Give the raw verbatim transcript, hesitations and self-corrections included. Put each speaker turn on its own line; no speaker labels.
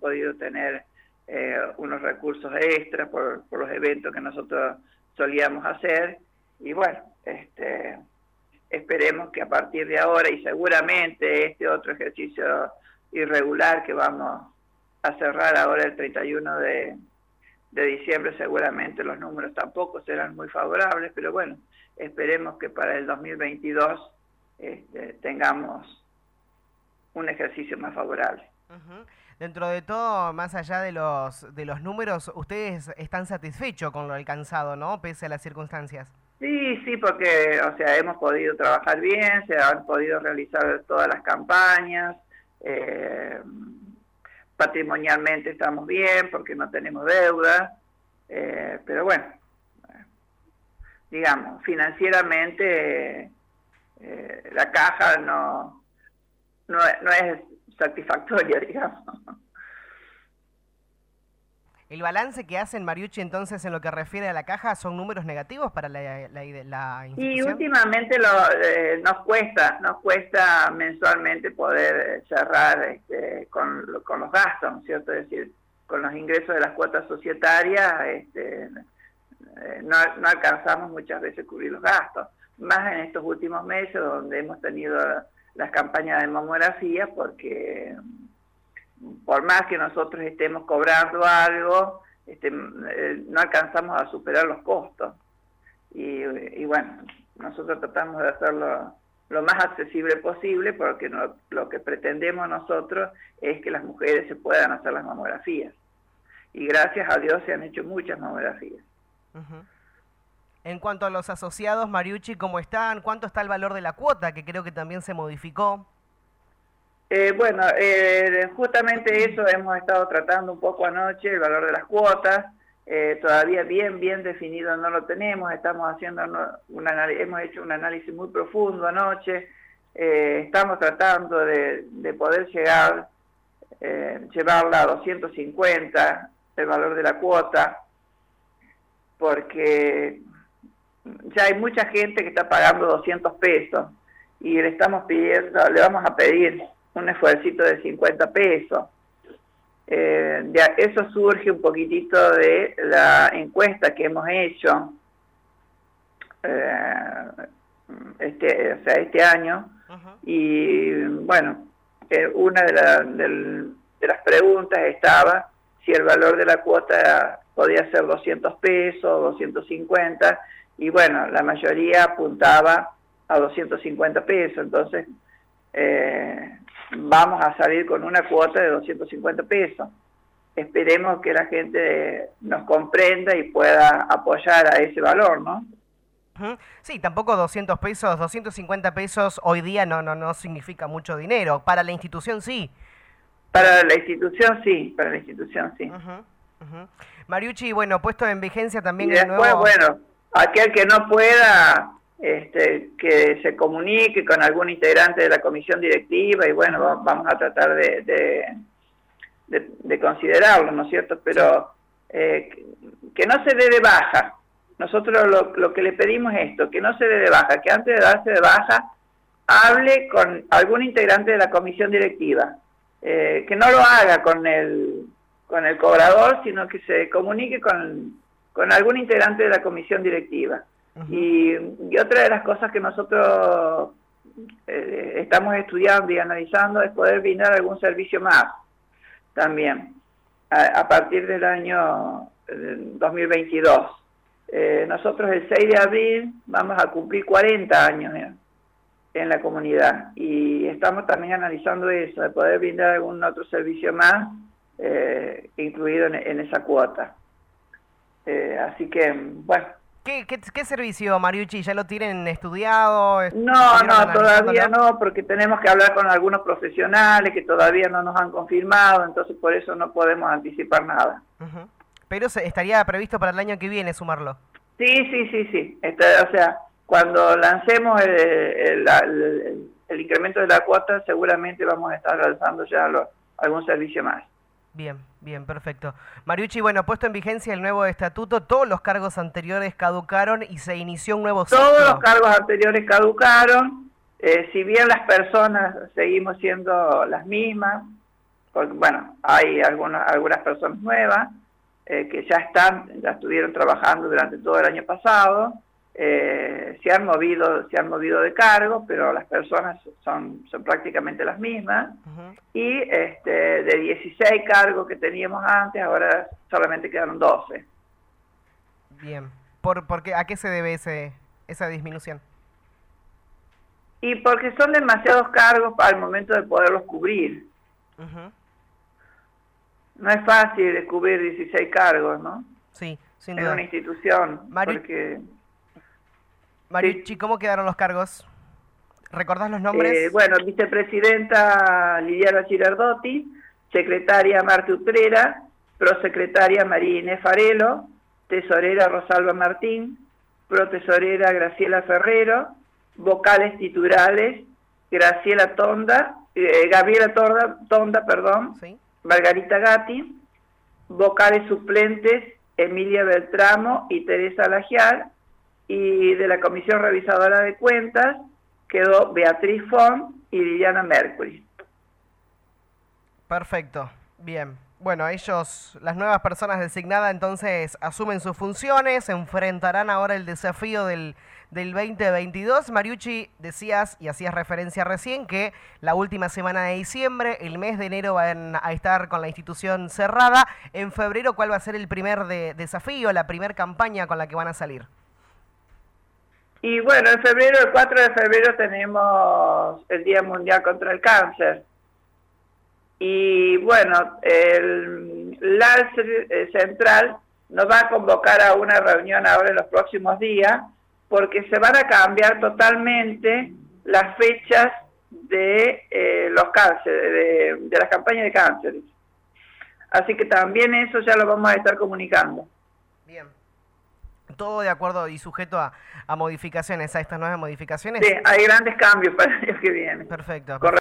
podido tener eh, unos recursos extras por, por los eventos que nosotros solíamos hacer. Y bueno, este, esperemos que a partir de ahora y seguramente este otro ejercicio irregular que vamos a cerrar ahora el treinta y uno de, de diciembre, seguramente los números tampoco serán muy favorables, pero bueno, esperemos que para el dos mil veintidós este, tengamos un ejercicio más favorable.
Uh-huh. Dentro de todo, más allá de los de los números, ustedes están satisfechos con lo alcanzado, ¿no? Pese a las circunstancias.
Sí, sí, porque, o sea, hemos podido trabajar bien, se han podido realizar todas las campañas, eh, patrimonialmente estamos bien porque no tenemos deuda, eh, pero bueno, digamos, financieramente eh, la caja no, no, no es satisfactoria, digamos.
¿El balance que hacen, Mariucci, entonces, en lo que refiere a la caja, son números negativos para la, la, la institución?
Y últimamente lo, eh, nos cuesta, nos cuesta mensualmente poder cerrar este, con, con los gastos, ¿no es cierto? Es decir, con los ingresos de las cuotas societarias, este, eh, no, no alcanzamos muchas veces cubrir los gastos. Más en estos últimos meses, donde hemos tenido las campañas de mamografía, porque por más que nosotros estemos cobrando algo, este, eh, no alcanzamos a superar los costos. Y, y bueno, nosotros tratamos de hacerlo lo más accesible posible, porque no, lo que pretendemos nosotros es que las mujeres se puedan hacer las mamografías. Y gracias a Dios se han hecho muchas mamografías.
Uh-huh. En cuanto a los asociados, Mariucci, ¿cómo están? ¿Cuánto está el valor de la cuota, que creo que también se modificó?
Eh, bueno, eh, justamente eso hemos estado tratando un poco anoche, el valor de las cuotas. Eh, todavía bien, bien definido no lo tenemos, estamos haciendo un análisis, hemos hecho un análisis muy profundo anoche, eh, estamos tratando de, de poder llegar, eh, llevarla a doscientos cincuenta, el valor de la cuota, porque ya hay mucha gente que está pagando doscientos pesos, y le estamos pidiendo, le vamos a pedir un esfuercito de cincuenta pesos. Eh, de, eso surge un poquitito de la encuesta que hemos hecho eh, este, o sea, este año. Uh-huh. Y bueno, eh, una de, la, del, de las preguntas estaba si el valor de la cuota podía ser doscientos pesos, doscientos cincuenta, y bueno, la mayoría apuntaba a doscientos cincuenta pesos, entonces eh, vamos a salir con una cuota de doscientos cincuenta pesos. Esperemos que la gente nos comprenda y pueda apoyar a ese valor, ¿no?
Sí, tampoco doscientos pesos, doscientos cincuenta pesos hoy día no, no, no significa mucho dinero. Para la institución sí.
Para la institución sí, para la institución sí.
Uh-huh, uh-huh. Mariucci, bueno, puesto en vigencia también
y después,
el nuevo...
bueno, aquel que no pueda... Este, que se comunique con algún integrante de la comisión directiva y bueno, vamos a tratar de, de, de, de considerarlo, ¿no es cierto? Pero eh, que no se dé de baja. Nosotros lo, lo que le pedimos es esto, que no se dé de baja, que antes de darse de baja hable con algún integrante de la comisión directiva, eh, que no lo haga con el, con el cobrador, sino que se comunique con, con algún integrante de la comisión directiva. Y, y otra de las cosas que nosotros eh, estamos estudiando y analizando es poder brindar algún servicio más también a, a partir del año eh, dos mil veintidós. Eh, nosotros el seis de abril vamos a cumplir cuarenta años en, en la comunidad y estamos también analizando eso, de poder brindar algún otro servicio más eh, incluido en, en esa cuota. Eh, así que, bueno.
¿Qué, qué, ¿Qué servicio, Mariucci? ¿Ya lo tienen estudiado?
No, no, todavía no, porque tenemos que hablar con algunos profesionales que todavía no nos han confirmado, entonces por eso no podemos anticipar nada.
Uh-huh. Pero se, estaría previsto para el año que viene sumarlo.
Sí, sí, sí, sí. Está, o sea, cuando lancemos el, el, el, el incremento de la cuota, seguramente vamos a estar lanzando ya lo, algún servicio más.
Bien, bien, perfecto. Mariucci, bueno, puesto en vigencia el nuevo estatuto, todos los cargos anteriores caducaron y se inició un nuevo ciclo.
Todos los cargos anteriores caducaron, eh, si bien las personas seguimos siendo las mismas, porque bueno, hay algunas, algunas personas nuevas eh, que ya están, ya estuvieron trabajando durante todo el año pasado, eh, se han movido, se han movido de cargo, pero las personas son, son prácticamente las mismas, uh-huh. y este, de dieciséis cargos que teníamos antes, ahora solamente quedaron doce.
Bien, ¿Por, por qué, ¿a qué se debe ese, esa disminución?
Y porque son demasiados cargos al momento de poderlos cubrir. Uh-huh. No es fácil descubrir dieciséis cargos, ¿no?
Sí, sin
en
duda.
una institución.
Mariu...
Porque...
Mariucci, sí. ¿Cómo quedaron los cargos? ¿Recordás los nombres?
Eh, bueno, vicepresidenta Liliana Girardotti, secretaria Marta Utrera, prosecretaria María Inés Farelo, tesorera Rosalba Martín, protesorera Graciela Ferrero, vocales titulares Graciela Tonda, eh, Gabriela Tonda, Tonda perdón, ¿sí? Margarita Gatti, vocales suplentes Emilia Beltramo y Teresa Lagiar, y de la Comisión Revisadora de Cuentas quedó Beatriz Font y Liliana Mercury.
Perfecto, bien. Bueno, ellos, las nuevas personas designadas, entonces asumen sus funciones, enfrentarán ahora el desafío del, del veinte veintidós. Mariucci, decías y hacías referencia recién que la última semana de diciembre, el mes de enero van a estar con la institución cerrada. En febrero, ¿cuál va a ser el primer de, desafío, la primer campaña con la que van a salir?
Y bueno, en febrero, el cuatro de febrero tenemos el Día Mundial contra el Cáncer. Y bueno, el LALCER central nos va a convocar a una reunión ahora en los próximos días, porque se van a cambiar totalmente las fechas de eh, los cánceres, de, de las campañas de cánceres. Así que también eso ya lo vamos a estar comunicando.
Bien. Todo de acuerdo y sujeto a, a modificaciones, a estas nuevas modificaciones.
Sí, hay grandes cambios para el año que viene.
Perfecto.
Con